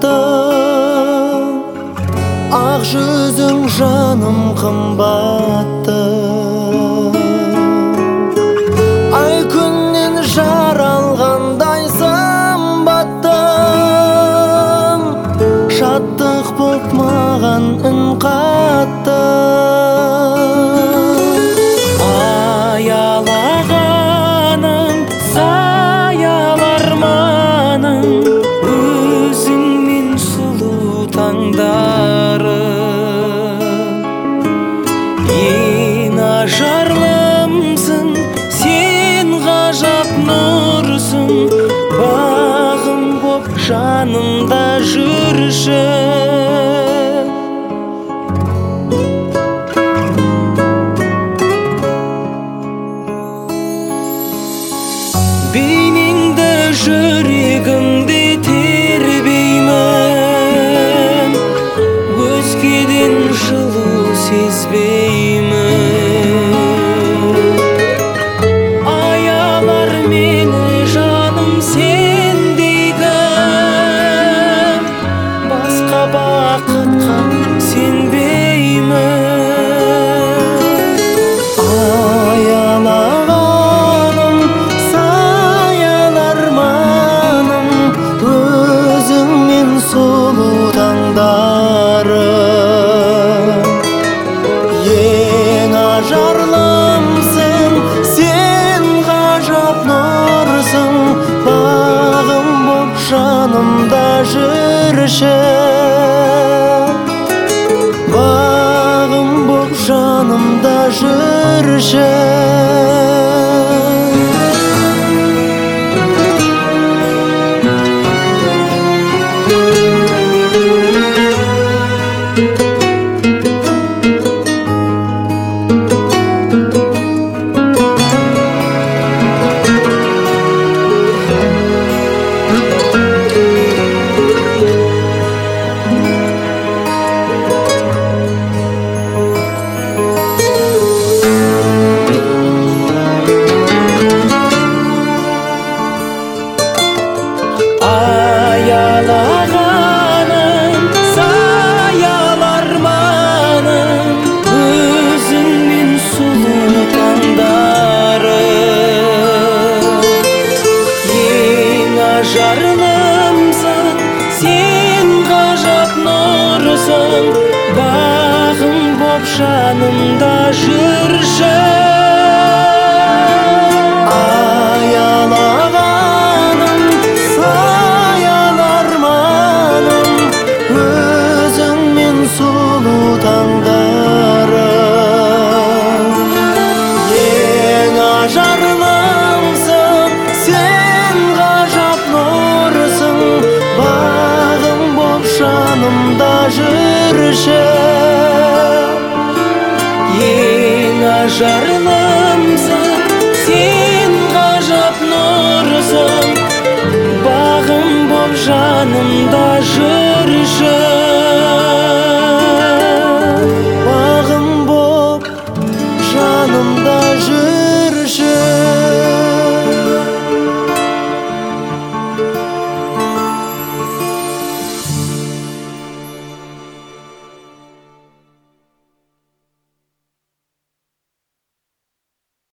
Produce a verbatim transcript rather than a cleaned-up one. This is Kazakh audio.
қымбатты, ақ жүзің жаным қымбатты. Ай күннен жаралғандай сымбатты, шаттық боп маған үн қатты. Аялағаным саял арманым, өзіңмен сұлу таңдарым. Ең ажарлымсың, сен ғажап нұрсың, бағым боп жанымда жүрші. Бейнеңді жүрегімде тербеймін, өзгеден жылу сезбеймін. Аялар мені жаным сендегі, басқа бақытқа сенбеймін. Аялағаным саял арманым, өзіңмен сұлу таңдарым. Ең ажарлымсың, сен ғажап нұрсың, бағым боп жанымда жүрші. Бағым боп жанымда жүрші. Аялағаным саял арманым, өзіңмен сұлу таңдарым. Ең ажарлымсың, сен ғажап нұрсың, бағым боп жанымда жүрші. Аялағаным саял арманым, өзіңмен сұлу таңдарым. Ең ажарлымсың, сен ғажап нұрсың, бағым боп жанымда жүрші. Ең ажарлымсың, сен ғажап нұрсың, бағым боп жанымда жүрші.